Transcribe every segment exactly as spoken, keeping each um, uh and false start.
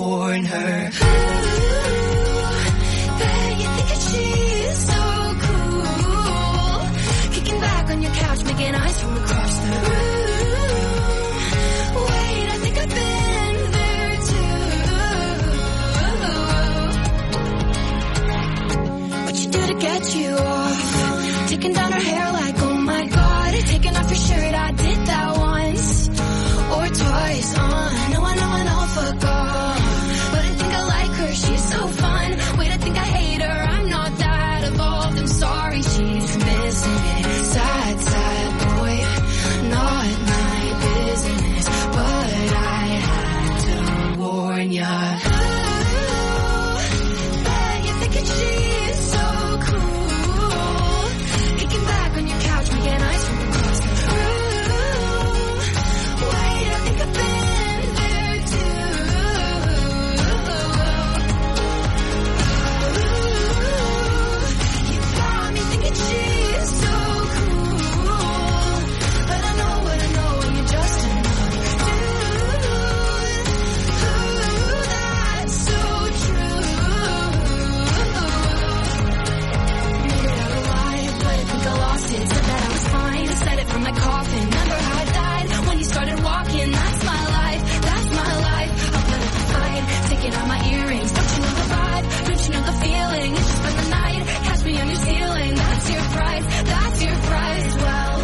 warn her. Making eyes from across the room. Wait, I think I've been there too. What you do to get you off? Taking down her hair like, oh my god. Taking off your shirt, I did that once or twice. Uh, no, I know, I know, fuck off. But I think I like her, she's so fun. Wait, I think I hate her, I'm not that evolved. I'm sorry, she's missing it. Sad, sad boy, not my business, but I had to warn ya. Ooh, bet you're thinking she's so cool. Kicking back on your couch, making eyes from across the room. Wait, I think I've been there too. Ooh, you got me thinking she's so from my coffin. Remember how I died when you started walking? That's my life, that's my life. I'll put up a fight, taking out my earrings. Don't you know the vibe? Don't you know the feeling? You just spend the night, catch me on your ceiling. That's your price, that's your price. Well,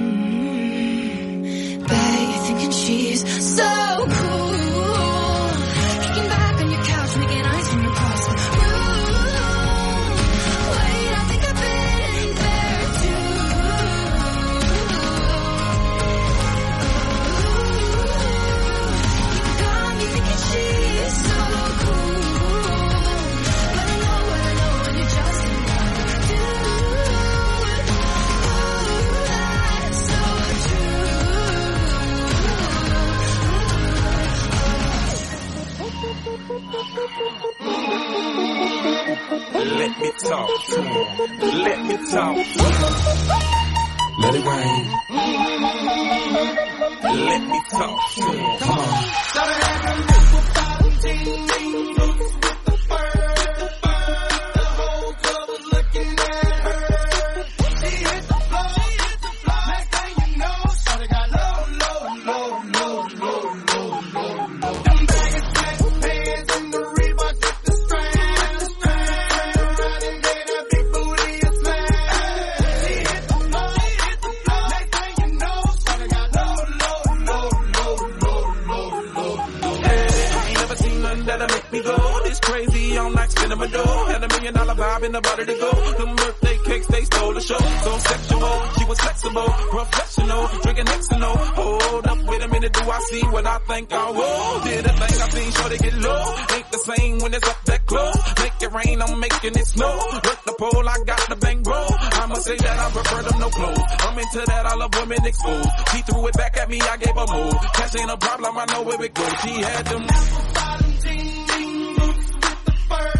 mm, bet you're thinking she's so cool. Kicking back on your couch, making eyes from across the room. Wait, I think I've been there too. Let me talk to him. Let me talk to him. Let it rain. Let me talk to him. Come on. In the body to go, them birthday cakes, they stole the show. So sexual, she was flexible, professional, drinking Xanol. Hold up, wait a minute, do I see what I think I will? Did a thing I seen, sure they get low. Ain't the same when it's up that close. Make it rain, I'm making it snow. Work the pole, I got the bang bro. I'ma say that I prefer them no clothes. I'm into that, I love women exposed. She threw it back at me, I gave her move. Cash ain't a problem, I know where it goes. She had them bottom jeans with the fur.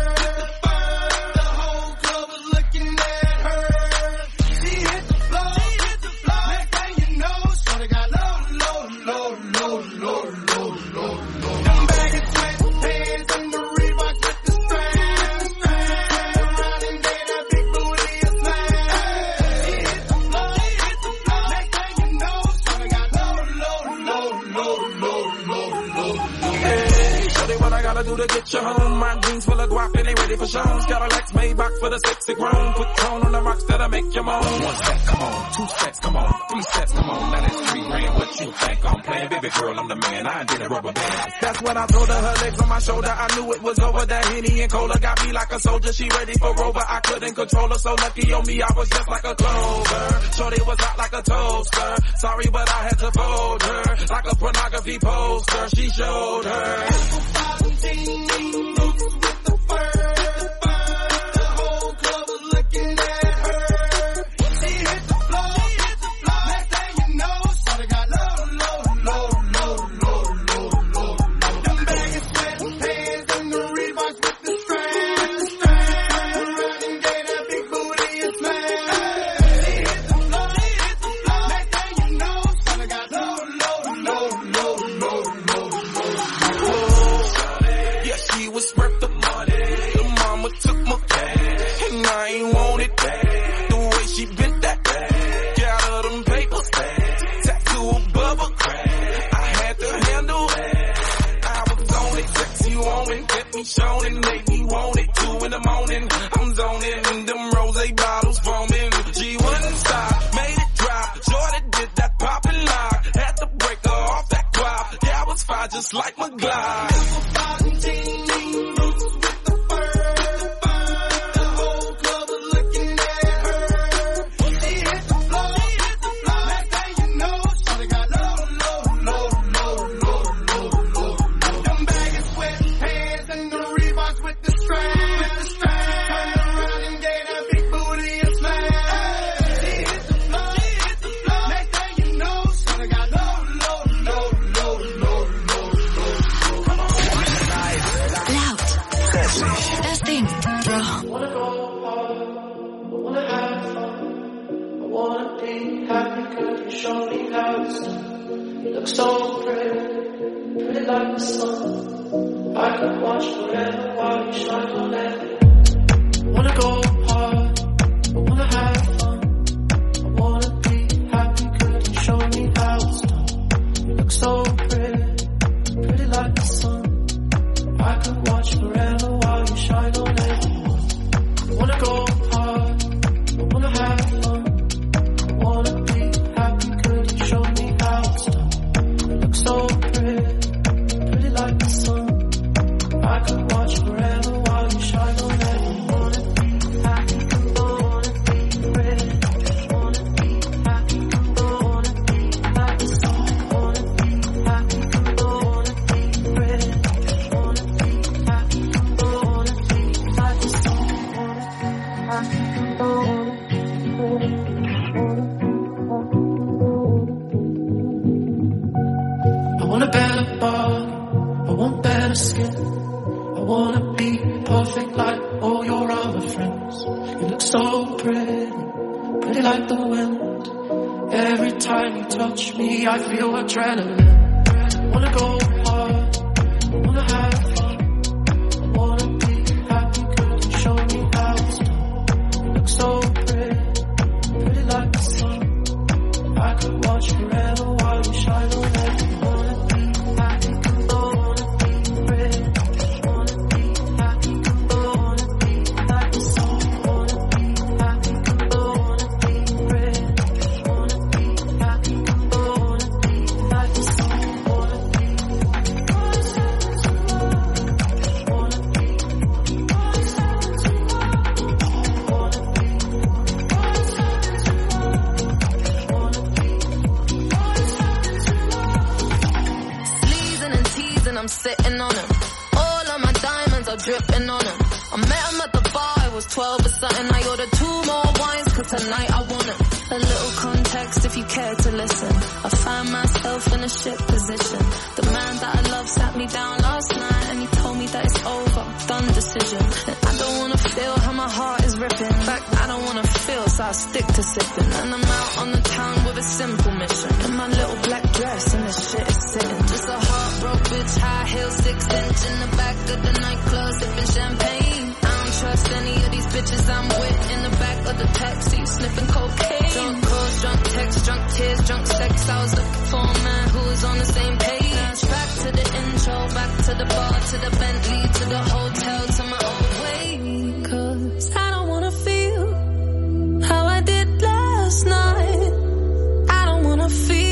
Do to get you home. My jeans full of guap and they ready for shows. Got a Lex Maybach for the sexy grown. Put tone on the rocks that'll make you moan. One step, come on. Two steps, come on. Three steps, come on. Now that's three grand. What you think I'm playing? Baby girl, I'm the man. I did a rubber band. That's when I told her, her legs on my shoulder. I knew it was over. That Henny and Cola got me like a soldier. She ready for Rover. I couldn't control her. So lucky on me, I was just like a clover. Shorty was hot like a toaster. Sorry, but I had to fold her. Like a pornography poster. She showed her. With the fur, the whole club was looking at her. She hit the floor, next thing you know, shawty got low, low, low, low, low, low, low. Them baggy sweatpants and the Reeboks with the strands, strands. Around and gave that big booty a smash. She hit the floor, next thing you know, shawty got low, low, low, low, low, low, low. want it, get me shown and make me want it. Two in the morning, I'm zoning, them rose bottles foaming. G one stop, made it drop. Jordan did that pop and lock. Had to break her off that guap. Yeah, I was fine just like McGlide. So pretty, pretty like the sun. I could watch forever while you shine on it. Wanna go hard, I wanna have fun. I wanna be happy, could you show me how it's done? You look so pretty, pretty like the sun. I could watch forever while you shine on it. Wanna go hard, I wanna have fun. I wanna be happy, could you show me how it's done? So pretty, pretty like the sun. I could watch forever while you shine on it. Wanna be happy, wanna be pretty. Wanna be happy, wanna be like the sun. Wanna be happy, wanna be pretty. Wanna be happy, wanna be like the sun. Wanna be happy, wanna be pretty. I want a better body, I want better skin. I wanna be perfect like all your other friends. You look so pretty, pretty like the wind. Every time you touch me, I feel adrenaline. Wanna go hard, I wanna have fun. I wanna be happy, could you show me how it's done? You look so pretty, pretty like the sun. I could watch forever while you shine on it. Sitting on him, all of my diamonds are dripping on him. I met him at the bar, I was twelve or something. I ordered two more wines, cause tonight I want it. A little context if you care to listen. I find myself in a shit position. The man that I love sat me down last night and he told me that it's over, done decision. And I don't wanna feel how my heart is ripping. In fact, I don't wanna feel, so I stick to sipping. And I'm out on the town with a simple mission. In my little black dress and this shit is sitting. Just a heartbroken bitch, high heels, six inch in the back of the nightclub, sipping champagne. I don't trust any of these bitches I'm with. In the back of the taxi, sniffing cocaine. Drunk calls, drunk texts, drunk tears, drunk sex. I was looking for a man who was on the same page. Back to the intro, back to the bar, to the Bentley, to the hotel, to my old way. Cause I don't wanna feel how I did last night. I don't wanna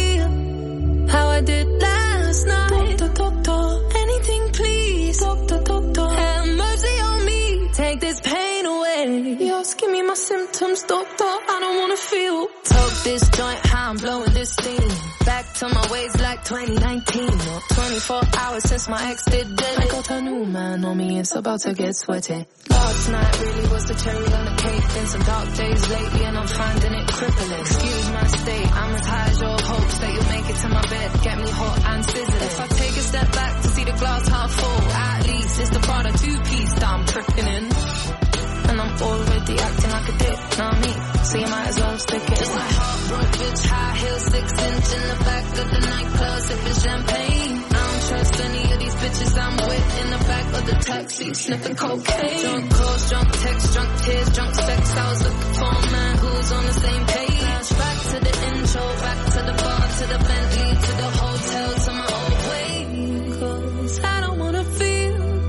feel how I did last night. Doctor, doctor, anything please. Doctor, doctor, have mercy on me. Take this pain away. Yes, give me my symptoms, doctor. I don't wanna feel. Took this joint, how I'm blowing this steam. Back to my ways like twenty nineteen. Or twenty-four hours since my ex did it. I got a new man on me, it's about to get sweaty. Last night really was the cherry on the cake. Been some dark days lately and I'm finding it crippling. Excuse my state, I'm as high as your hopes that you'll make it to my bed. Get me hot and sizzling. If I take a step back to see the glass half full, at least it's the Prada two-piece that I'm tripping in. And I'm already acting like a dick, know what I mean? So you might as well stick it. Just my heart broke, bitch, high heels, six inch in the back of the nightclub, sipping champagne. I don't trust any of these bitches I'm with. In the back of the taxi, sniffing cocaine. Drunk calls, drunk texts, drunk tears, drunk sex. I was looking for a man who was on the same page. Back to the intro, back to the bar, to the Bentley, to the hotel, to my old way. Cause I don't wanna feel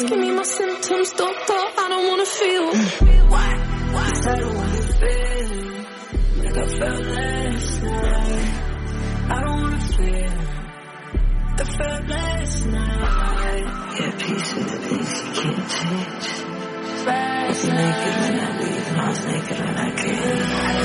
give me my symptoms, doctor, I don't wanna feel. Why? Why? I don't wanna feel like I felt last night. I don't wanna feel I felt last night. Yeah, peace with the things you can't change. I was naked when I leave, and I was naked when I came.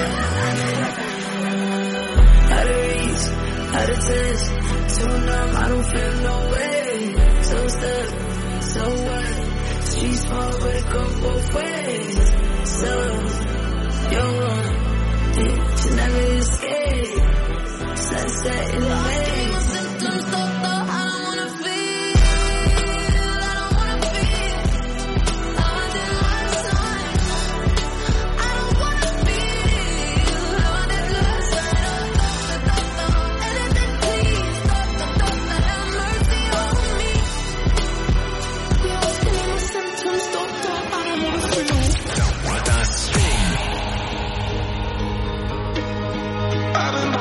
Out of reach, out of touch, too numb, I don't feel no way. So stuck, so what? Streets small, but it go both ways. So, you're wrong, you should never escape. Sunset in the way. Symptoms, doctor, I don't wanna feel. I don't wanna feel how I did last night. I don't wanna feel how I did last night. Doctor, doctor, anything please. Doctor, doctor, have mercy on me. Yeah, give me my symptoms, doctor, I don't wanna feel. I've been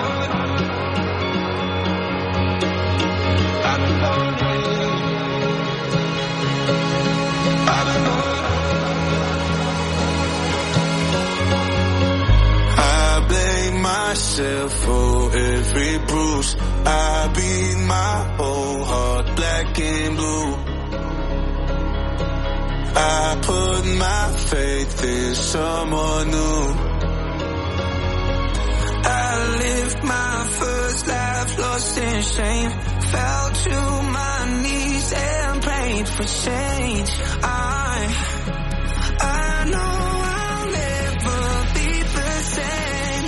myself for every bruise. I beat my whole heart black and blue. I put my faith in someone new. I lived my first life lost in shame. Fell to my knees and prayed for change. I, I know I'll never be the same.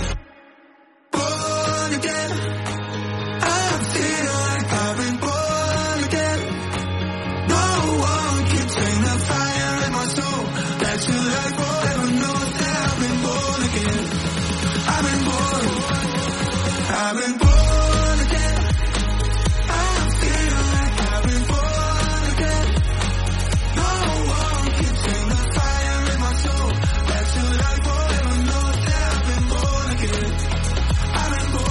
Again, I feel like I've been born again. No one can tame the fire in my soul. Back to life forever knows that I've been born again. I've been born. I've been born again. I feel like I've been born again. No one can tame the fire in my soul. Back to life forever knows that I've been born again. I've been born.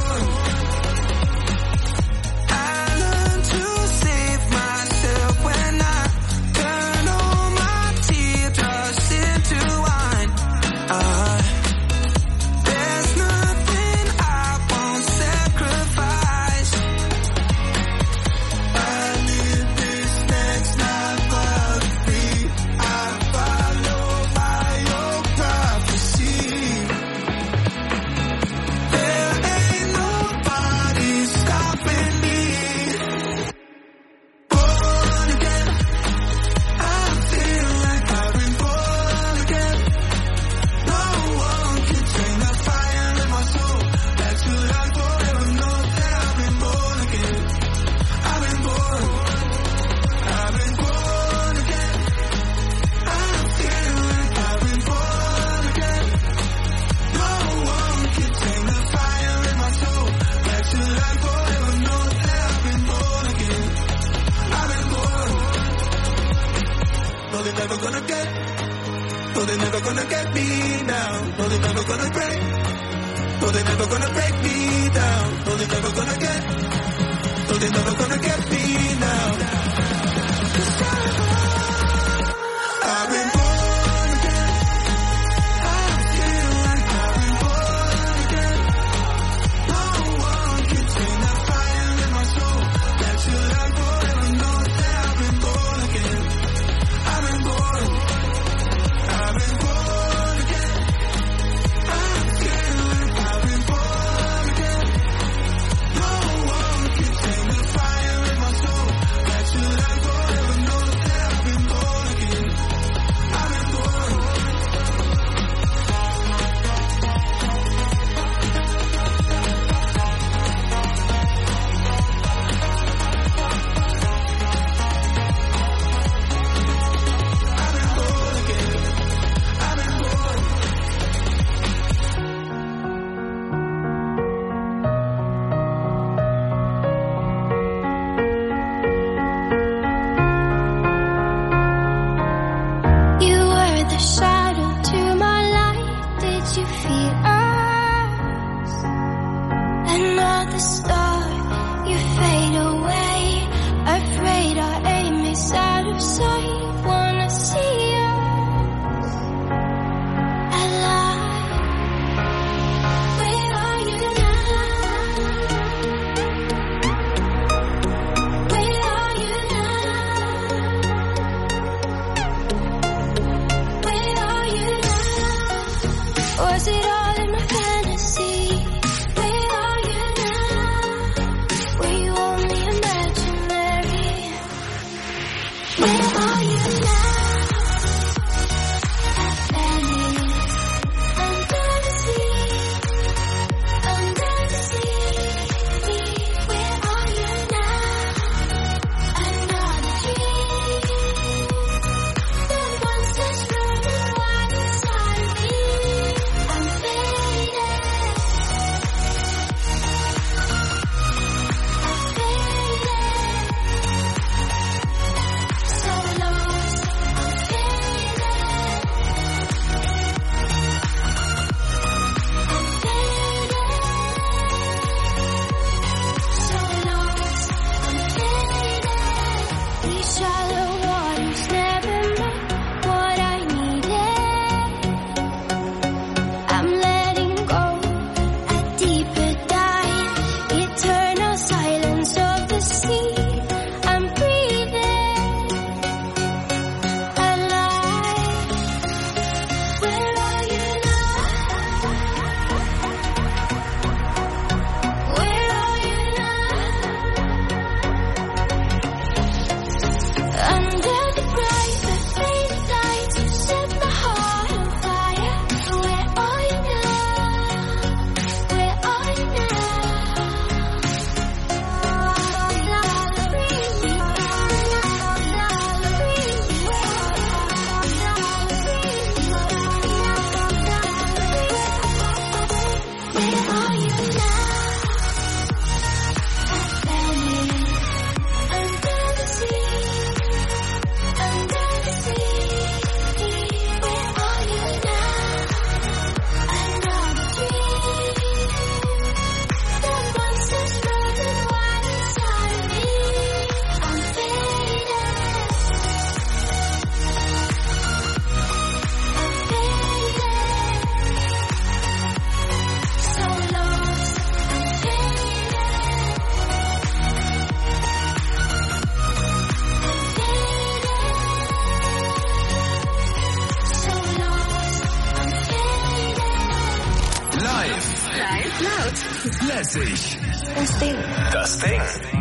dreißig. Das Ding. Das Ding.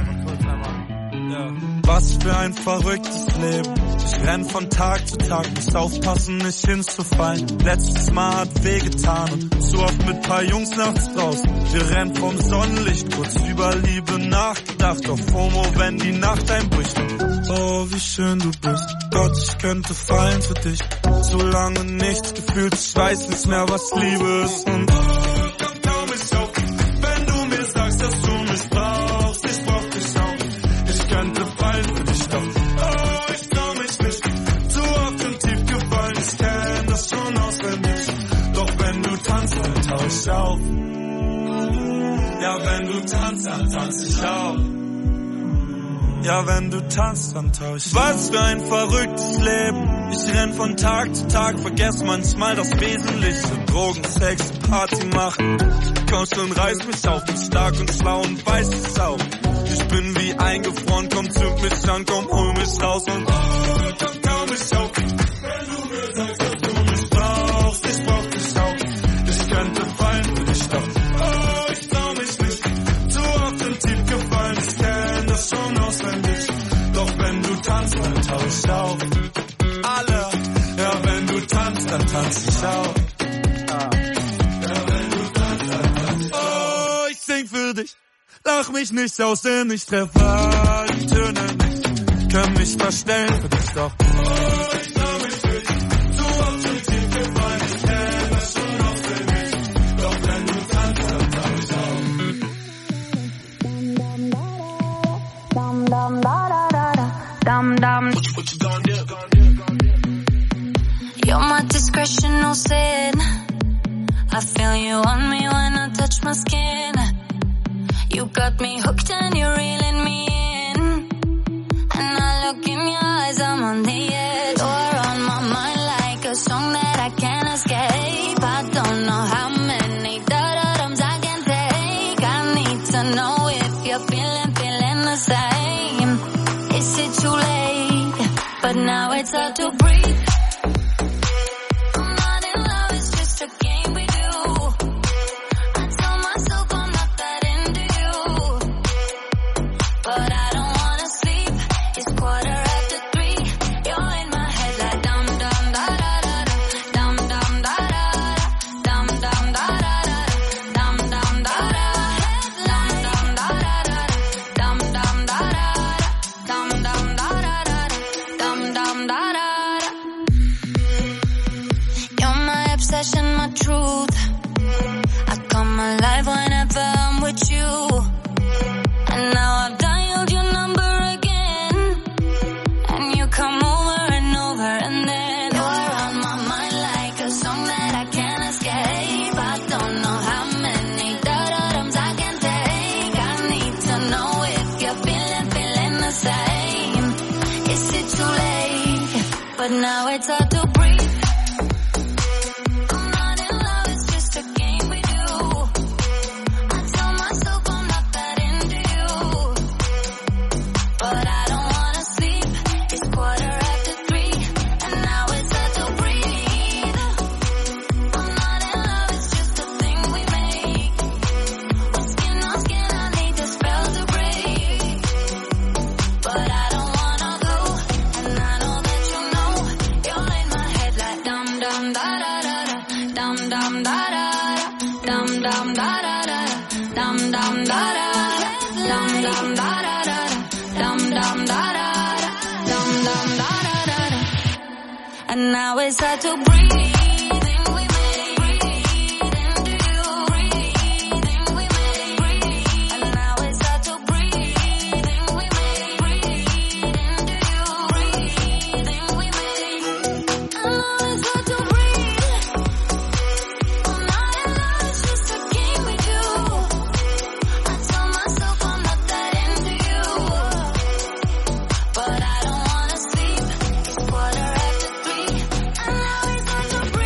Was für ein verrücktes Leben. Ich renn von Tag zu Tag, muss aufpassen, nicht hinzufallen. Letztes Mal hat wehgetan und zu oft mit paar Jungs nachts draußen. Wir rennen vom Sonnenlicht, kurz über Liebe nachgedacht. Auf FOMO, wenn die Nacht einbricht. Oh, wie schön du bist. Gott, ich könnte fallen für dich. So lange nichts gefühlt, ich weiß nicht mehr, was Liebe ist. Und oh, komm, trau mich auf, wenn du mir sagst, dass du mich brauchst. Ich brauch dich auch. Ich könnte fallen für dich, doch oh, ich trau mich nicht. Zu oft und tief gefallen, ich kenn das schon auswendig. Doch wenn du tanzt, dann tauch ich auf. Ja, wenn du tanzt, dann tanz ich auch. Ja, wenn du tanzt, dann tausch ich. Was für ein verrücktes Leben. Ich renn von Tag zu Tag, vergess manchmal das Wesentliche. Drogen, Sex, Party machen. Kommst und reiß mich auf, bin stark und schlau und weiß es auch. Ich bin wie eingefroren, komm, zünd mich an, komm, hol mich raus und oh, komm, trau mich auf. Wenn du mir sagst, dass du mich brauchst, ich brauch dich auch. Ich könnte fallen für dich, doch oh, ich trau mich nicht. Zu oft und tief gefallen, ich kenn das schon auswendig. Doch wenn du tanzt, dann tauch ich auf. Alle, ja, wenn du tanzt, dann tanz ich auch. Ja, wenn du tanzt, dann tanz ich auch. Oh, ich sing für dich. Lach mich nicht aus, denn ich treffe die Töne nicht. Kann mich verstellen für dich, doch oh, ich trau mich nicht. Zu oft und tief gefallen, ich kenn das schon auswendig. Doch wenn du tanzt, dann tauch ich auf. Dum dum da da da da. Dum dum. What you gonna do? You're my discretion, no sin. I feel you on me when I touch my skin. You got me hooked and you're reeling me in. And I look in your eyes, I'm on the edge. You're on my mind like a song that I can't escape. I don't know how many da-da-dums I can take. I need to know if you're feeling, feeling the same. Is it too late? But now it's hard to breathe. I'm not in love, it's just a game we do. I tell myself I'm not that into you, but I don't wanna sleep. It's quarter after three. You're in my head like dum dum da da da da, dum dum da da da, dum dum da da da, dum dum da da, dum dum da da da, dum dum da da da, dum dum da da da, dum dum da da da. You're my obsession, my truth. I come alive whenever I'm with you. And now I've dialed your number again. And you come over and over and then you're on my mind like a song that I can't escape. I don't know how many da-da-dums I can take. I need to know if you're feeling, feeling the same. Is it too late? But now it's hard to breathe. I'm not in love, it's just a game we do. I tell myself I'm not that into you, but I don't wanna sleep. It's quarter after three, and now it's hard to breathe. I'm not in love, it's just a thing we make. When skin on skin, I need the spell to break. But I don't wanna go, and I know that you know. You're in my head like dum dum da da da da, dum dum da da da, dum dum da da da, dum dum da da da, dum dum da da da, dum dum da da da, dum dum da da da da. And now it's hard to breathe. We make breathe into you. Breathing we make. And now it's hard to breathe. We make breathe into you. Breathing we make. And now it's hard to breathe. I'm not in love, it's just a game we do. I tell myself I'm not that into you, but I don't wanna sleep. It's quarter after three, and now it's hard to breathe.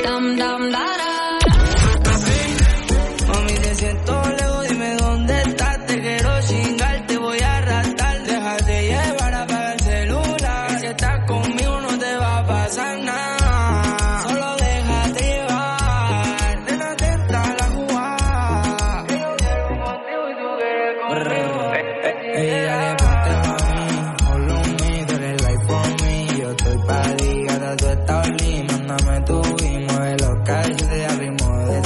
dum dum da da. Mami, te siento lejos, dime dónde estás. Te quiero chingar, te voy a arrastrar. Déjate llevar, apaga el celular. Si estás conmigo no te va a pasar nada. Solo déjate llevar. Ten atenta a la jugada. Que yo quiero contigo y tú quieres conmigo. Ey, dale, ponte mami. Follow me, tú eres like for me. Yo estoy pa' ti, gata, tú estás lit. Mándame tu y mueve los callos de ritmo de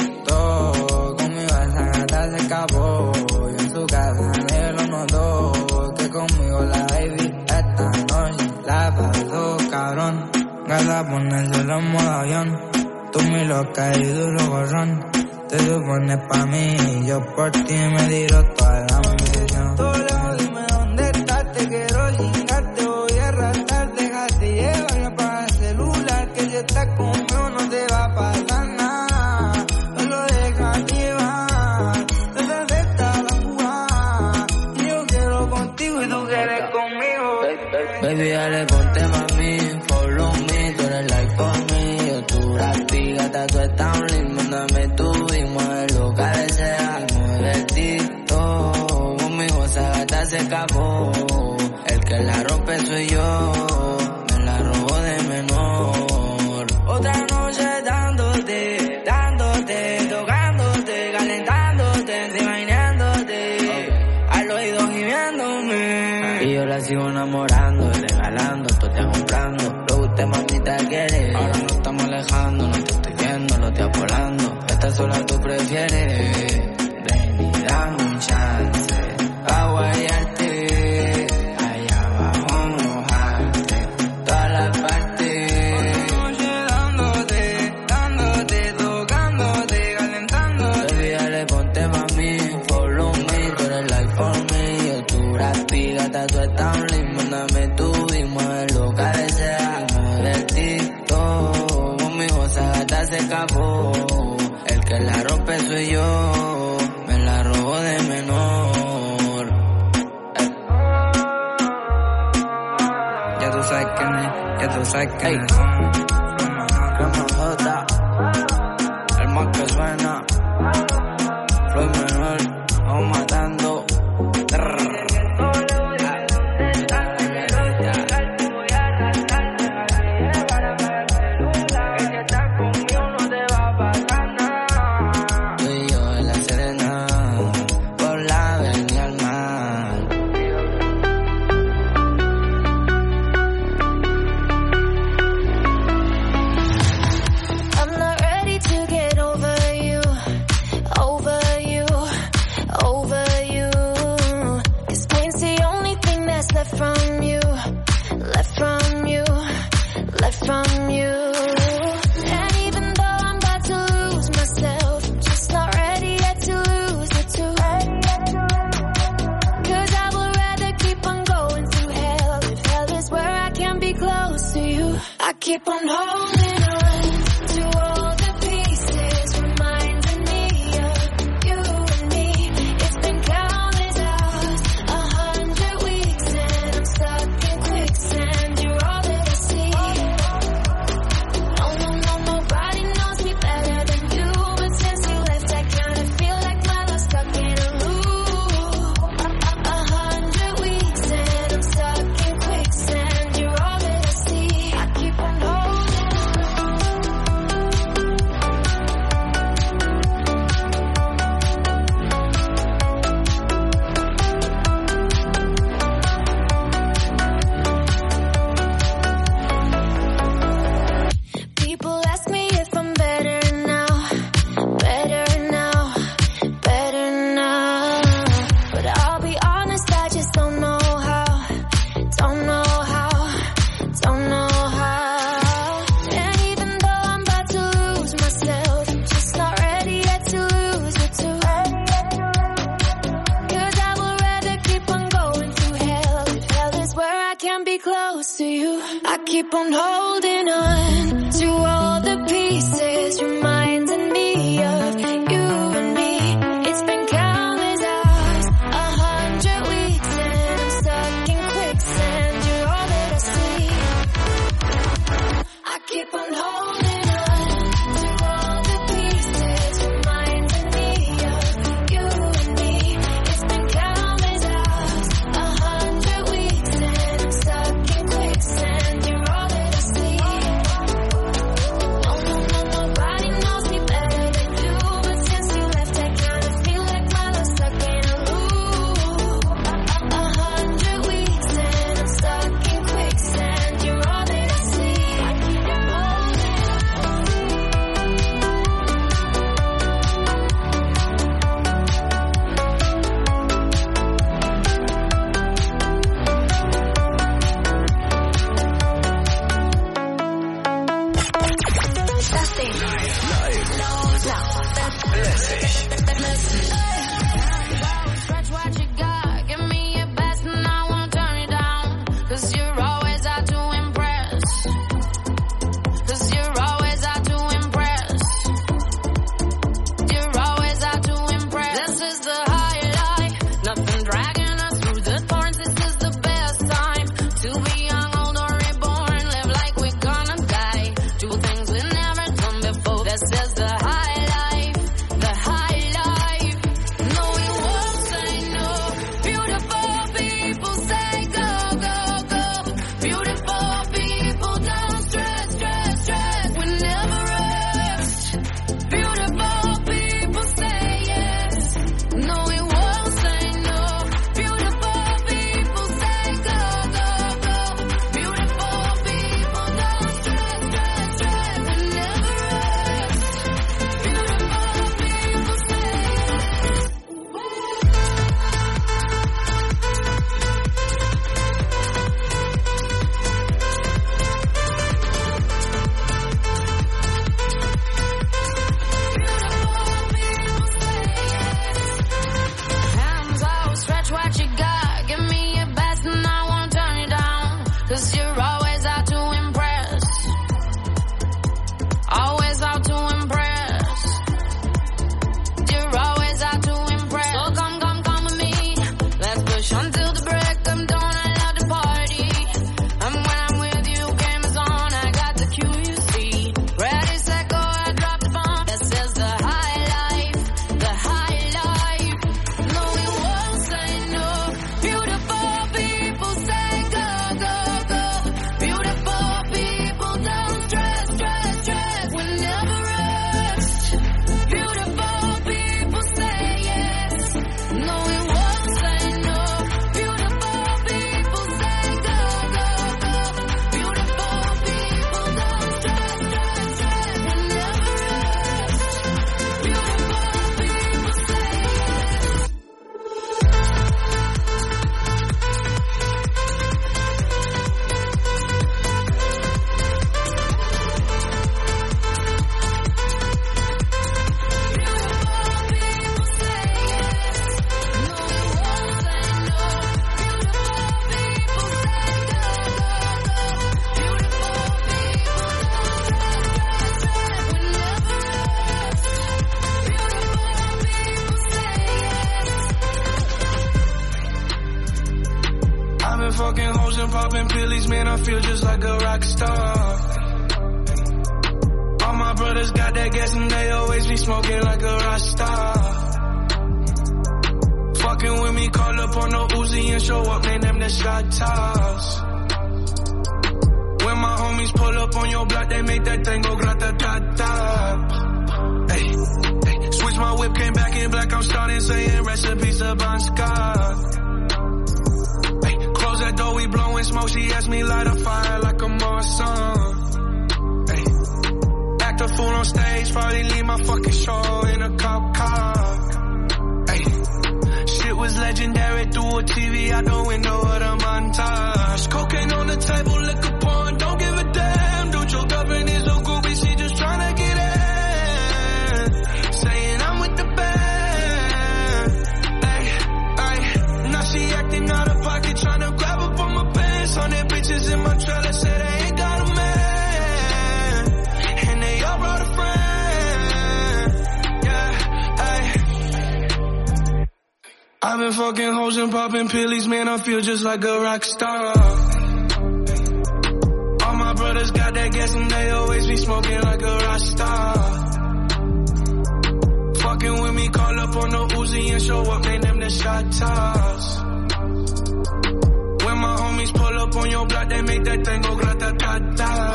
TikTok. Conmigo esa gata se escapó. Yo en su casa me lo notó. Que conmigo la baby esta noche la pasó, cabrón. Gata, ponérselo en modo avión. Tú mi loca y duro gorrón. Te supones pa' mí, yo por ti me tiro toda la misión. Todo lejos, dime dónde estás, te quiero chingar, te voy a arrastrar. Déjate llevar y apaga el celular, que si estás conmigo no te va a pasar nada. Solo déjate llevar, te acepta la jugada. Y yo quiero contigo y tú quieres conmigo. Baby, dale, ponte mami, follow me, tú eres like for me. Yo tu rapi, gata, tú estás un lit, mándame tu y mueve lo que desea. Mueve el TikTok, conmigo esa gata se escapó. El que la rompe soy yo, me la robo de menor. Otra noche dándote, dándote, tocándote, calentándote, imaginándote, al oído gimiéndome. Y yo la sigo enamorando, regalando, tú te comprando. Lo que usted mamita quiere. Ahora nos estamos alejando, no te estoy viendo, lo estoy apolando. Esta sola tú prefieres. Ven y dame un chance a guayarte, allá abajo mojarte, todas las partes. Noche dándote, dándote, tocándote, calentándote. Baby, dale, ponte mami, follow me, tú eres like for me. Yo tu rapi, gata, tú estás un lit, mándame tú y mueve lo que desea. Mueve el TikTok, conmigo esa gata se escapó. El que la rompe soy yo, me la robo de menor. Ey. Ya tú sabes quién es, ya tú sabes quién es. Rama J, el más que suena. Floyd menor, vamos matando. From you, and even though I'm about to lose myself, I'm just not ready yet to lose it too. Cause I would rather keep on going through hell, if hell is where I can be close to you. I keep on holding on to all the pieces, reminding me of you and me. It's been countless hours, a hundred weeks, and I'm stuck in quicksand. You're all that I see. Keep on holding on to all the pieces, reminding me of you and me. It's been countless hours, a hundred weeks, and I'm stuck in quicksand. You're all that I see. I keep on holding on. Sting. Live. Now. Lässig. Stretch what you got, give me your best and I won't turn it down. Cause you're always out to impress. Cause you're always out to impress. You're always out to impress. This is the highlight, nothing dragging us through the thorns. This is the best time to be young, old or reborn. Live like we're gonna die, do things we've never done before. This is the high life, the high life. No, we won't say no. Beautiful people say go, go, go. Beautiful people don't stress, stress, stress. We never rest. Beautiful people say yes. No, we won't say no. Beautiful people say go, go, go. Beautiful people don't stress, stress, stress. We never rest. Beautiful people say yes. Hands out, stretch what you got. Give me your best and I won't turn it down. Cause you're always out to impress. Always out to impress. You're always out to impress. So come, come, come with me. Let's push until the break of dawn. I love to party. And when I'm with you, game is on. I got the cue, you see. Ready, set, go, I drop the bomb. This is the high life, the high life. No, we won't say no. Beautiful people say go, go, go. Beautiful people don't stress, stress, stress. We never rest. Beautiful people say yes. No, we won't say no. Beautiful people say go, go, go. Beautiful people don't stress, stress, stress. We never rest. Beautiful people say yes. I've been fucking hoes and popping pillies, man, I feel just like a rock star. All my brothers got that gas and they always be smoking like a rock star. Fucking with me, call up on the Uzi and show up, name them the shot toss. When my homies pull up on your block, they make that thing go grata-ta-ta. Hey, hey, switch my whip, came back in black, I'm starting saying recipes of Bon Scott. Hey, close that door, we blowing smoke, she asked me light a fire like a Marsan. Hey, act a fool on stage, probably leave my fucking show in a cop car. Hey, shit was legendary, through a T V out the window of the montage. Cocaine on the table, liquor porn, don't give a damn. Dude, your girlfriend is a groupie, she just tryna get in. Saying I'm with the band. Hey, hey, now she acting out of pocket, tryna grab up on my pants. On their bitches in my trailer, say they ain't got a man. And they all brought a friend. Yeah, hey. I've been fucking hoes and popping pillies, man, I feel just like a rock star. All my brothers got that gas and they always be smoking like a rock star. Fucking with me, call up on the Uzi and show up, name them the shot toss. When my homies pull up on your block, they make that thing go grata-ta-ta.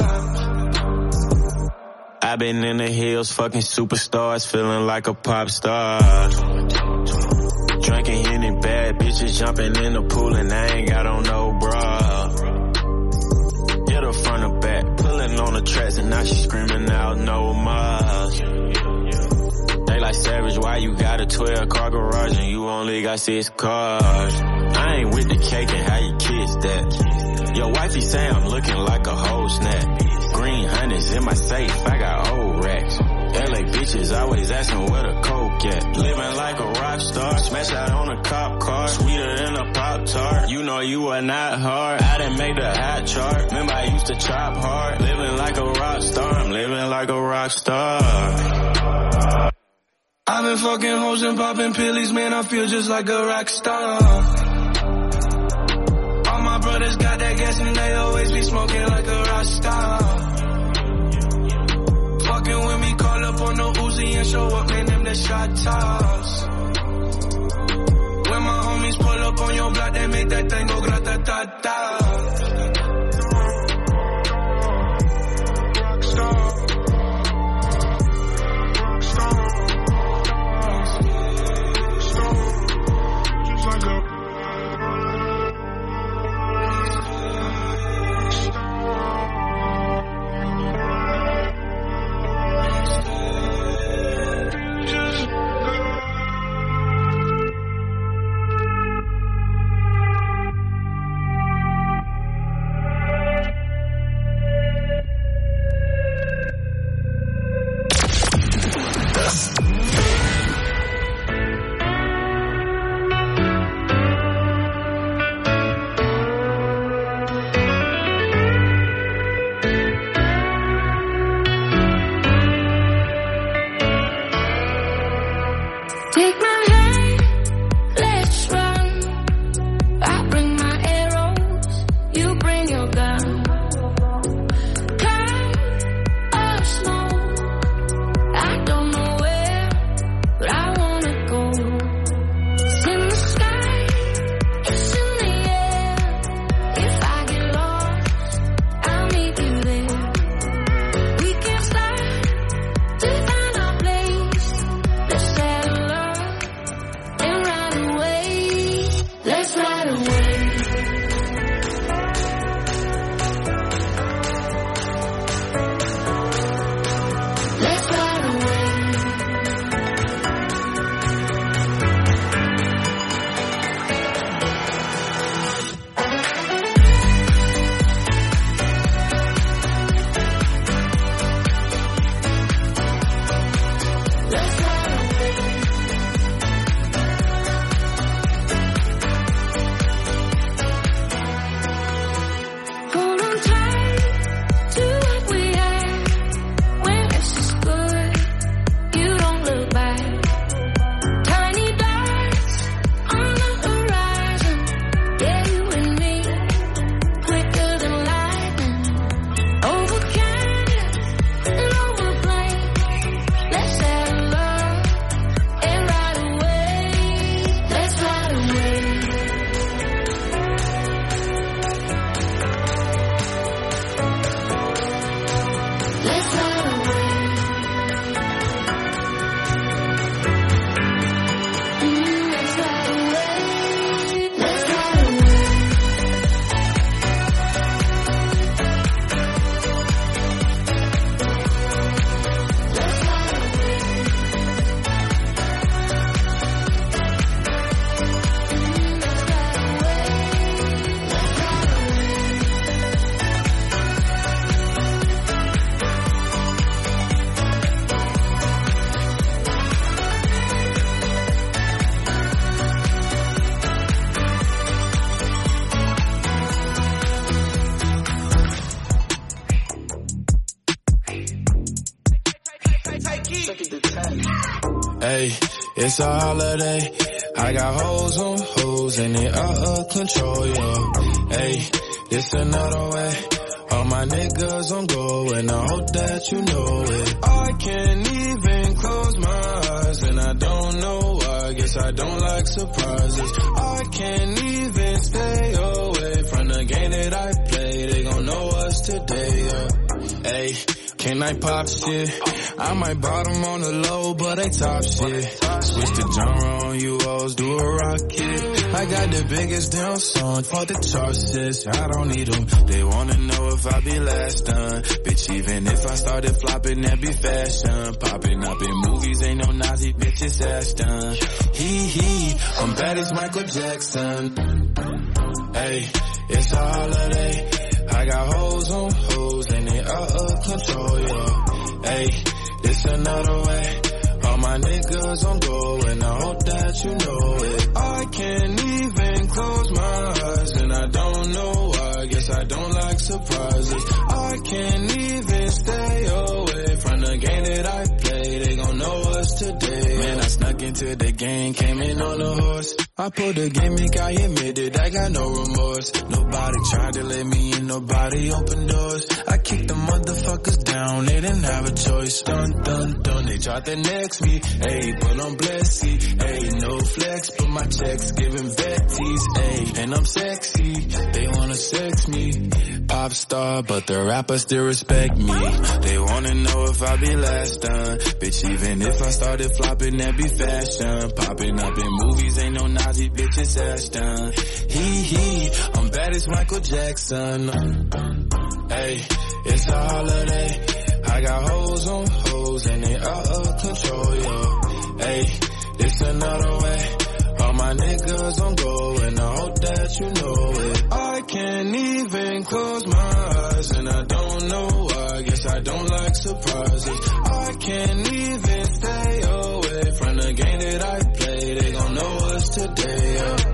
I've been in the hills, fucking superstars, feeling like a pop star. Drinking any bad bitches, jumping in the pool and I ain't got on no bra. Hit her front or back, pulling on the tracks and now she screaming out no more. They like Savage, why you got a twelve car garage and you only got six cars? I ain't with the cake and how you kiss that. Your wifey say I'm looking like a whole snap. Green hundreds in my safe, I got old racks. L A bitches always asking where the coke at. Living like a rock star, smash out on a cop car. Sweeter than a Pop-Tart, you know you are not hard. I didn't make the hot chart, remember I used to chop hard. Living like a rock star, I'm living like a rock star. I've been fucking hoes and popping pillies, man, I feel just like a rock star. All my brothers got that gas and they always be smoking like a rock star. Fucking with me, call up on the Uzi and show up, man, them the shot tops. When my homies pull up on your block, they make that thing go grata-ta-ta. Hey, it's a holiday. I got hoes on hoes and they out of control, yo. Hey, this another way. All my niggas on go and I hope that you know it. I can't even close my eyes and I don't know why. Guess I don't like surprises. I can't even stay away from the game that I play. They gon' know us today, yeah. Hey, can I pop shit? I might bottom on the low, but they top shit. Switch the genre on you, always do a rocket. I got the biggest damn song for the charts, sis. I don't need them. They wanna know if I be last done. Bitch, even if I started flopping, that be fashion. Popping up in movies, ain't no Nazi bitches ass done. Hee hee, I'm bad as Michael Jackson. Hey, it's a holiday. I got hoes on hoes and they out of control, yeah. Hey, it's another way. All my niggas on go, and I hope that you know it. I can't even close my eyes, and I don't know why. Guess I don't like surprises. I can't even stay away from the game that I play. They gon' know us today. Man, I snuck into the game, came in on a horse. I pulled the gimmick, I admitted I got no remorse. Nobody tried to let me in, nobody opened doors. I kicked the motherfuckers down, they didn't have a choice. Dun, dun, dun, they tried to next me. Ayy, but I'm blessed, ayy, no flex, but my checks giving vetties, ayy, and I'm sexy, they wanna sex me. Pop star, but the rappers still respect me. They wanna know if I be last done. Bitch, even if I started flopping, that be fashion. Popping up in movies, ain't no Nazi bitches ass done. Hee hee, I'm bad as Michael Jackson. Ayy, it's a holiday. I got hoes on hoes and they out of control, yo. Ayy, it's another way. All my niggas on go and I hope that you know it. I can't even close my eyes and I don't know why. Guess I don't like surprises. I can't even stay away from the game that I play. They gon' know us today, yeah.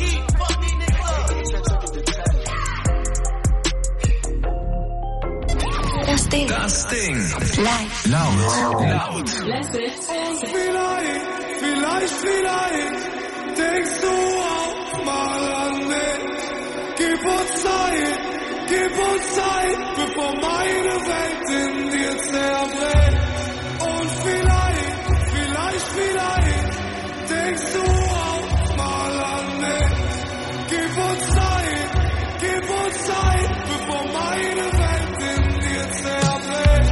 Das Ding. Das Ding. Live. Laut. Laut. Und vielleicht, vielleicht, vielleicht denkst du auch mal an mich. Gib uns Zeit, gib uns Zeit, bevor meine Welt in dir zerbricht. Und vielleicht, vielleicht, vielleicht denkst du auch mal an mich. Gib uns Zeit, gib uns Zeit, bevor meine Welt in dir zerbricht.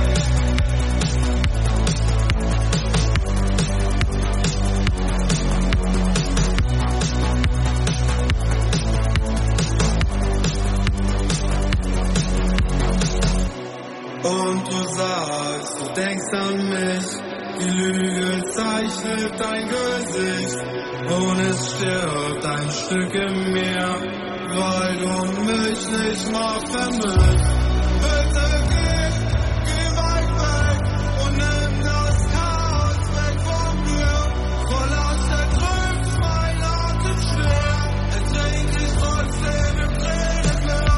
Und du sagst, du denkst an mich, die Lüge zeichnet dein Gesicht und es stirbt ein Stück in mir, weil du mich nicht mal vermisst. Bitte geh, geh weit weg und nimm das Chaos weg von mir. Voll aus der Trübs, mein Atem schwer, ertrink ich trotzdem im Tränenmeer.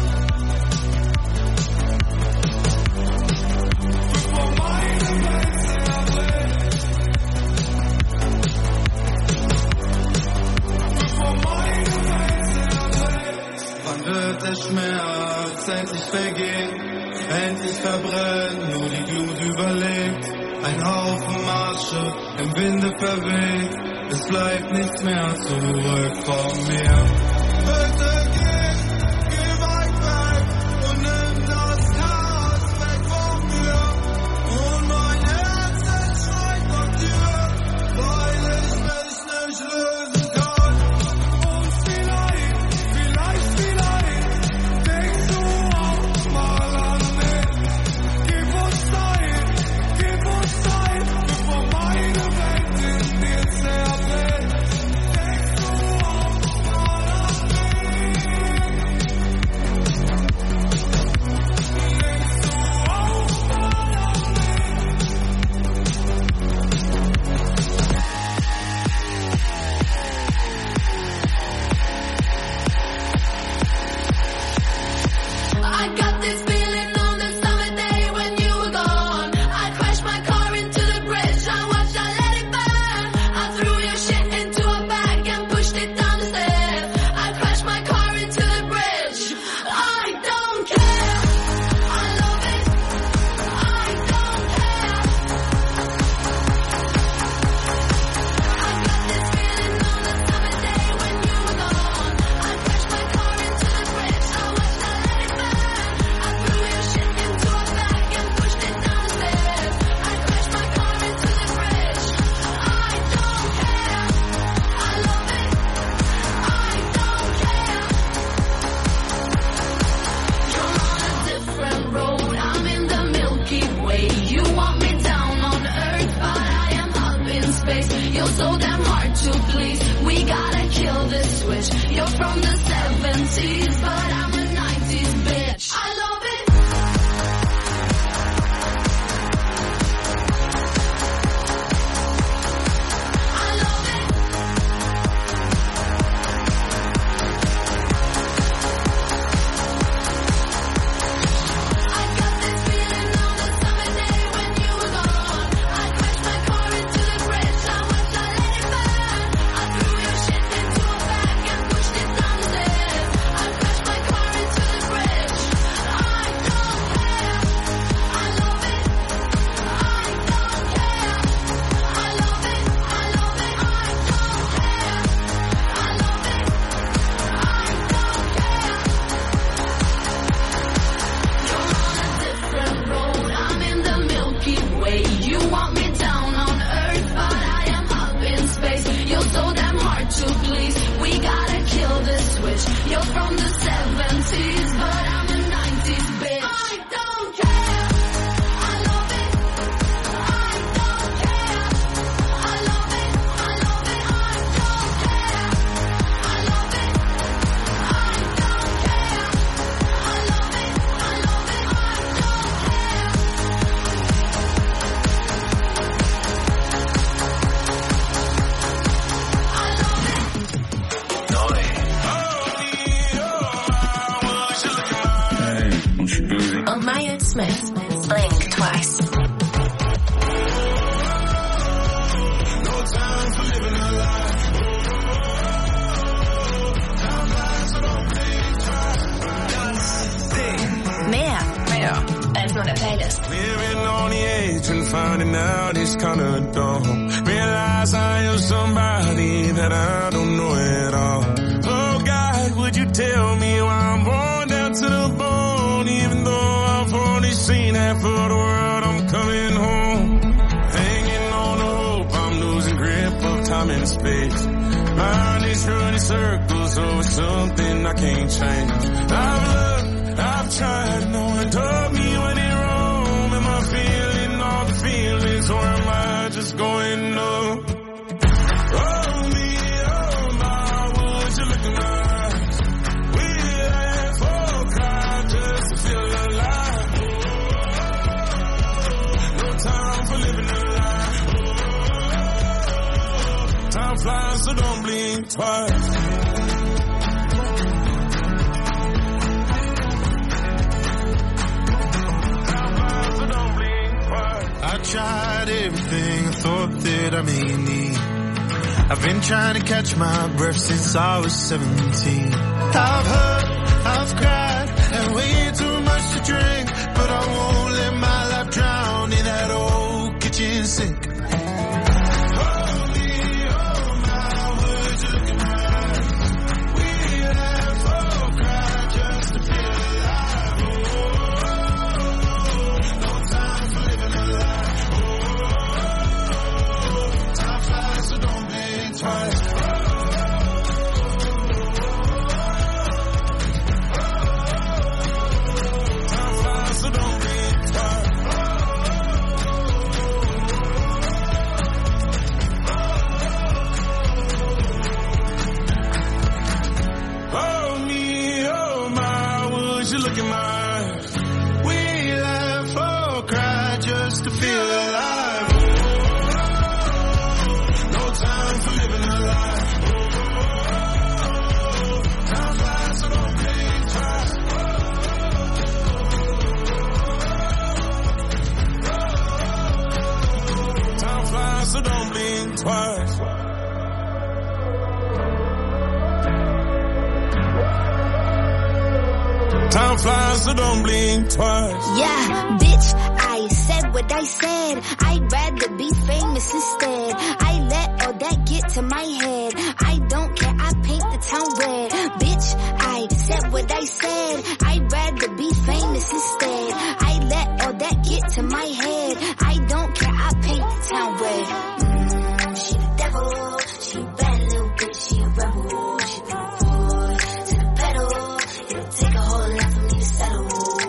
Bevor meine Welt zerbricht. Bevor meine Welt zerbricht. Wann wird der Schmerz endlich vergehen? Endlich verbrennen, nur die Glut überlebt. Ein Haufen Asche im Winde verweht. Es bleibt nichts mehr zurück von mir. Bitte geh, geh weit weg und nimm das Chaos weg von mir. Und mein Herz, es schreit nach dir, weil ich mich nicht lösen kann. Und vielleicht, vielleicht, vielleicht denkst du auch mal an mich. Gib uns Zeit, gib uns Zeit, bevor meine Welt in dir zerbricht. Denkst du auch mal an mich? Denkst du auch mal an I got this feeling on the summer day when you were gone. I crashed my car into the bridge. I watched, I let it burn. I threw your shit into a bag and pushed it down the stairs. I crashed my car into the bridge. I don't care. I love it. I don't care. I got this feeling on the summer day when you were gone. I crashed my car into the bridge. I watched, I let it burn. I threw your shit into a bag and pushed it down the stairs. I crashed my car into the bridge. I don't care. I love it. I don't care. You're on a different road. I'm in the Milky Way. You want me down on Earth, but I am up in space. You're so damn hard to please. We gotta kill this switch. You're from the seventies, but I'm a nineties bitch. I love it. finding out it's kinda dumb. Realize I am somebody that I don't know at all. Oh God, would you tell me why I'm worn down to the bone? Even though I've only seen half of the world, I'm coming home. Hanging on the hope, I'm losing grip of time and space. Mind is running circles over something I can't change. I've looked, I've tried, no one told me when it wrong. Am I feeling all the feelings, or am I just going up? Oh me, oh my, would you look in my eyes? We laugh or cry just to feel alive. No time for living a lie. Time flies, so don't blink twice. I tried everything I thought that I may need. I've been trying to catch my breath since I was seventeen. I've hurt, I've cried, and way too much to drink, but I won't let my life drown in that old kitchen sink. Time flies, so don't blink twice. Yeah, bitch, I said what I said. I'd rather be famous instead. I let all that get to my head. I don't care, I paint the town red. Bitch, I said what I said. I'd rather be famous instead. I let all that get to my head. I don't care, I paint the town red. Mm, she the devil, she a bad little bitch, she a rebel. She threw foot to the pedal. It'll take a whole lot for me to settle.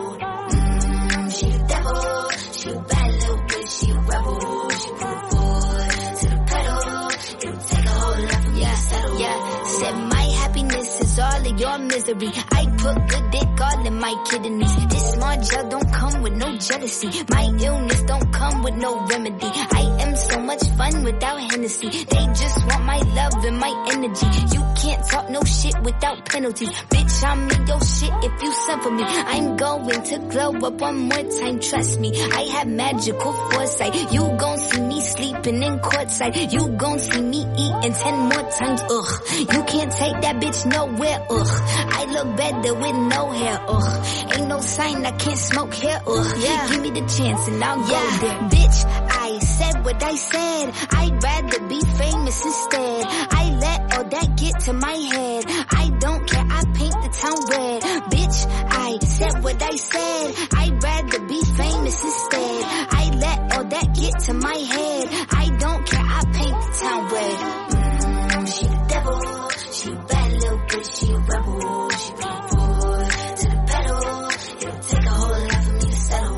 Mm, she the devil, she a bad little bitch, she a rebel. She threw foot to the pedal. It'll take a whole lot for me to settle. Yeah, said my happiness is all of your misery. I put good dick all in my kidneys. This small gel don't come with no jealousy. My illness don't come with no remedy. I am so much fun without Hennessy. They just want my love and my energy. You can't talk no shit without penalties. Bitch, I'm in your shit if you send for me. I'm going to glow up one more time, trust me. I have magical foresight. You gon' see me sleeping in courtside. You gon' see me eating ten more times, ugh. You can't take that bitch nowhere, ugh. I look better with no hair, ugh. Ain't no sign I can't smoke here, ugh. Yeah. Give me the chance and I'll yeah. go there. Bitch, I said what I said. I'd rather be famous instead. I let all that get to my head. I don't care, I paint the town red. Bitch, I said what I said. I'd rather be famous instead. I let all that get to my head. I don't care, I paint the town red. Mm, she the devil, she a bad little bitch, she a rebel. She threw foot to the pedal. It'll take a whole lot for me to settle.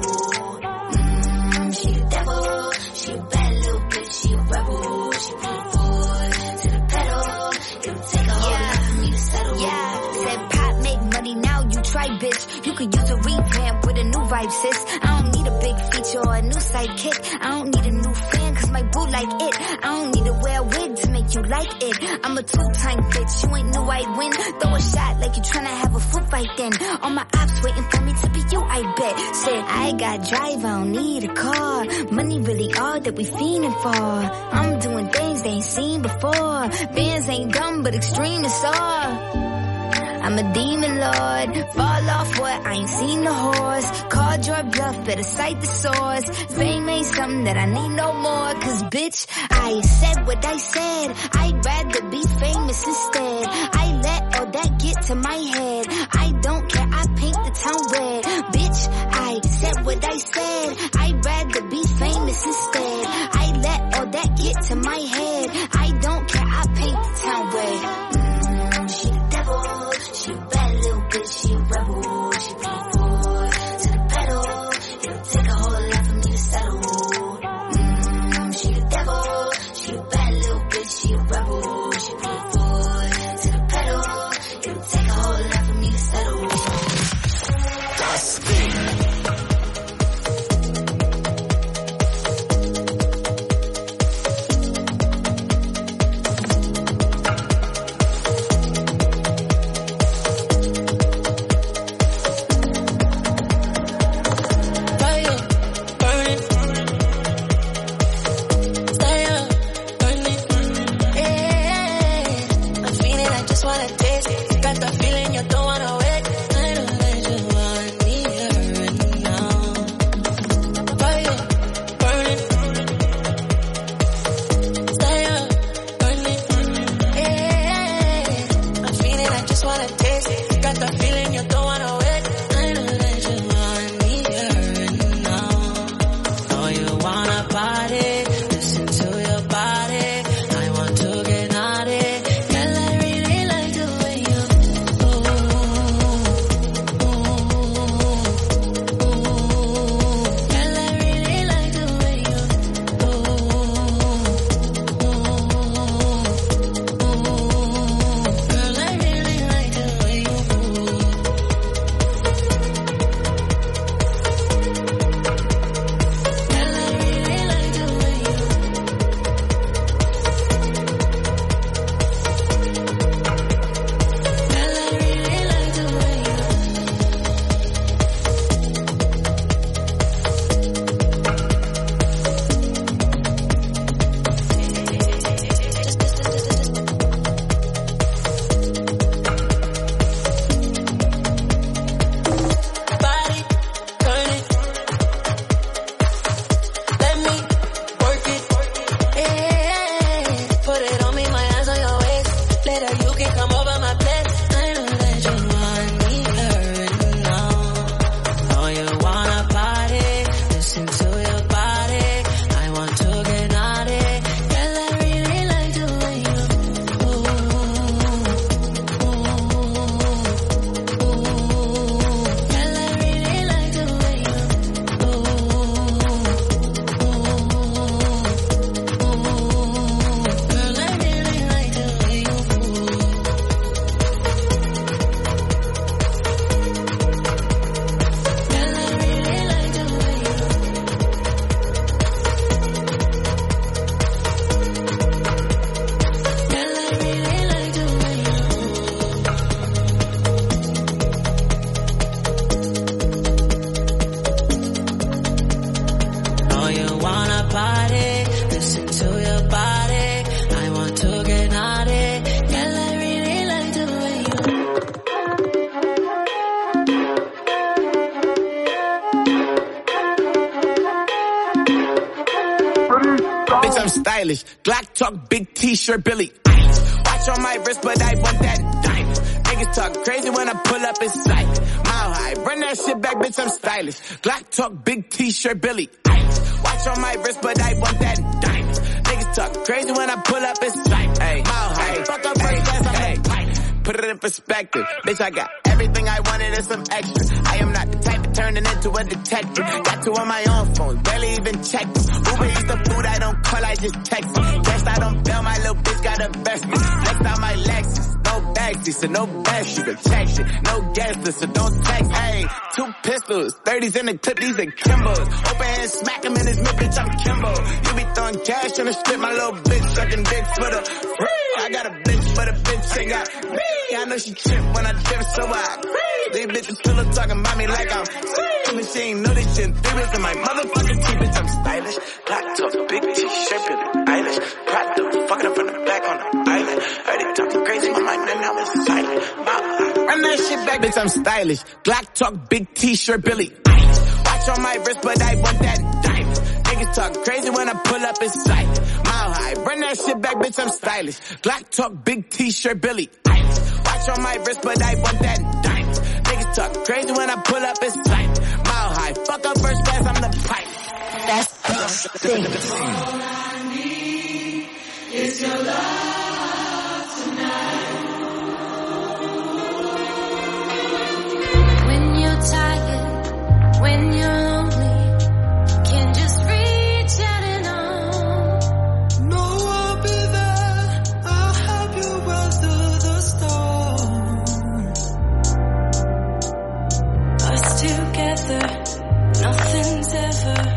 Mm, she the devil, she a bad little bitch, she a rebel. She threw foot to the pedal. It'll take a whole yeah. lot for me to settle. Yeah, said pop make money, now you try, bitch. You could use a revamp with a new vibe, sis. I don't need a big feature or a new sidekick. I don't need a new fan, cause my boo like it. I don't need to wear a wig to make you like it. I'm a two-time bitch, you ain't knew I'd win. Throw a shot like you tryna have a foot fight then. All my ops waiting for me to be you, I bet. Said, I got drive, I don't need a car. Money really all that we fiending for. I'm doing things they ain't seen before. Bands ain't dumb, but extreme is all. I'm a demon lord. Fall off what? I ain't seen the horse. Called your bluff, better cite the source. Fame ain't something that I need no more. Cause bitch, I said what I said. I'd rather be famous instead. I let all that get to my head. I don't care, I paint the town red. Bitch, I said what I said. I'd rather be famous instead. I let all that get to my head. I don't care, I paint the town red. Mm, she the devil, she a bad little bitch, she a rebel. She put her foot to the pedal. It'll take a whole lot for me to settle. Mm, she the devil, she a bad little bitch, she a rebel. She put her foot to the pedal. It'll take a whole lot for me to settle. Glock talk, big t-shirt, Billy. Watch on my wrist, but I want that diamond. Niggas talk crazy when I pull up in sight. Mile high, run that shit back, bitch, I'm stylish. Glock talk, big t-shirt, Billy. Watch on my wrist, but I want that diamond. Niggas talk crazy when I pull up in sight. Hey, mile high, fuck up first class, I'm like, put it in perspective. Bitch, I got everything I wanted and some extra. I am not the type of turning into a detective. Got two on my own phone, barely even check them. Uber eats the food I don't call, I just text them. Guess I don't bail, my little bitch got a vest. Next out my Lexus, no backseat, so no best. You can check shit, no gas, so don't text. Hey, two pistols, thirties in the clip, these are Kimbos. Open hand, smack him in his mid, bitch, I'm Kimbo. You be throwing cash on the strip, my little bitch sucking dick for the free. I got a bitch, but a bitch ain't got me. I know she trip when I trip, so I free. These bitches still up talking about me like I'm free. And she ain't know this shit. Three bits in my motherfucking teeth, bitch, I'm stylish. Black top, big t-shirt, Billie Eilish. Pride fucking up from the back on the island. Heard it talking crazy, my mind and now it's silent. My, run bitch, I'm stylish. Glock talk, big t-shirt, Billy. Ice. Watch on my wrist, but I want that diamond. Niggas talk crazy when I pull up in sight. Mile high, run that shit back, bitch, I'm stylish. Glock talk, big t-shirt, Billy. Ice. Watch on my wrist, but I want that diamond. Niggas talk crazy when I pull up in sight. Mile high, fuck up first class, I'm the pipe. That's the thing. All I need is your love tonight. When you're tired, when you're lonely, can just reach out and on. No, I'll be there. I'll help you weather the storm. Us together, nothing's ever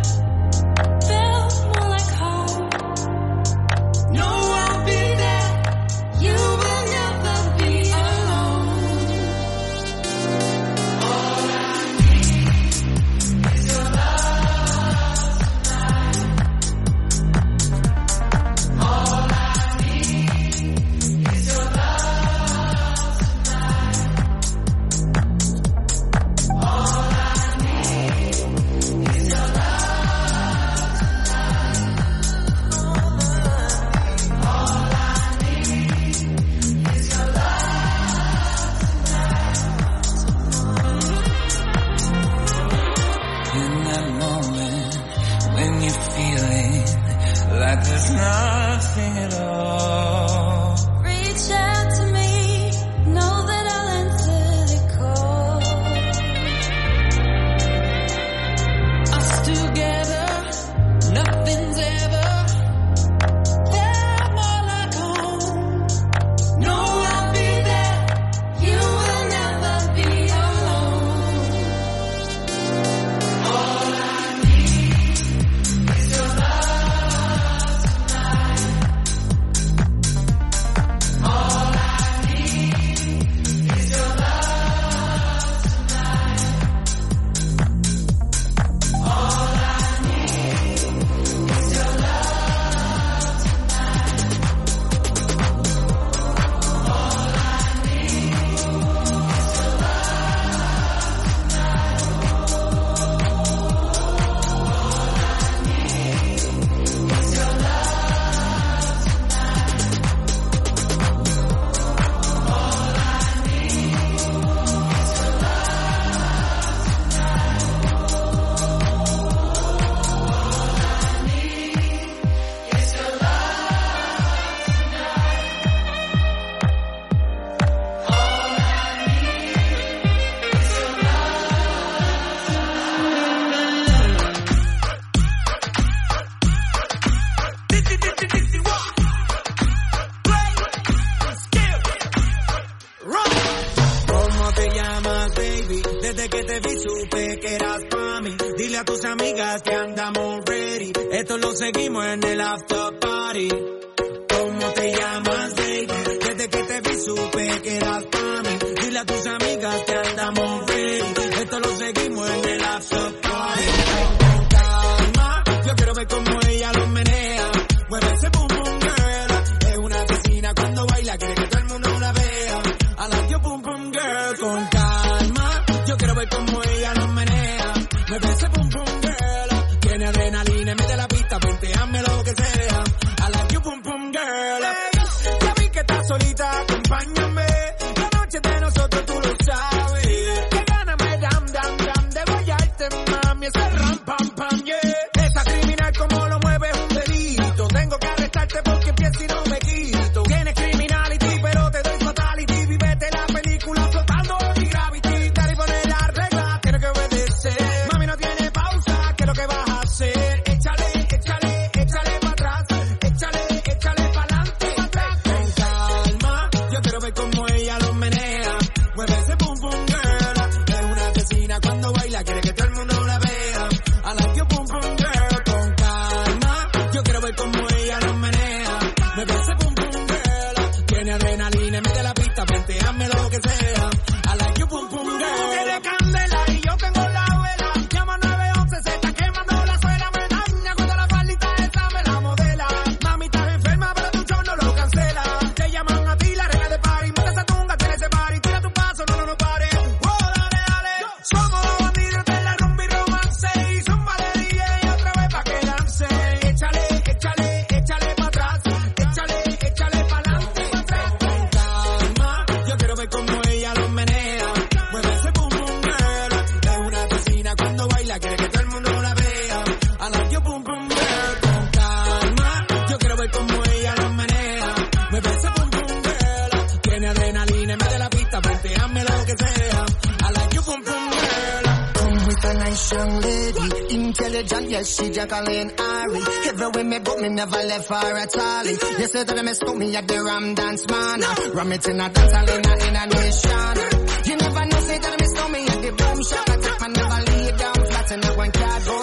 seguimos en el after party. ¿Cómo te llamas, baby? Desde que te vi supe que eras para mí. Dile a tus amigas que andamos ready. Esto lo seguimos en el after party. Con calma, yo quiero ver cómo ella lo menea. Mueve ese boom boom girl. Es una asesina cuando baila, quiere que todo el mundo la vea. I like your boom boom girl. Con calma, yo quiero ver cómo ella lo menea. Mueve ese boom boom girl. Tiene adrenalina en medio de la pista, ponteame lo que sea. I like you, pum pum girl. Hey, ya vi que estás solita, acompáñame. La noche de nosotros tú lo sabes. Que gana me dam dam dam de guayarte, mami. Ese ram pam pam, yeah. Esa criminal como lo mueve es un delito. young lady, intelligent, yes, she Jacqueline Ari. Everywhere me go, me never left her at all. You said that I mistook me at the Ram Dance Man. Ram it in a dance hall in a, in a nation. You never know, say that I mistook me at the Boom Shop. I take my never lay down flat in a one cardboard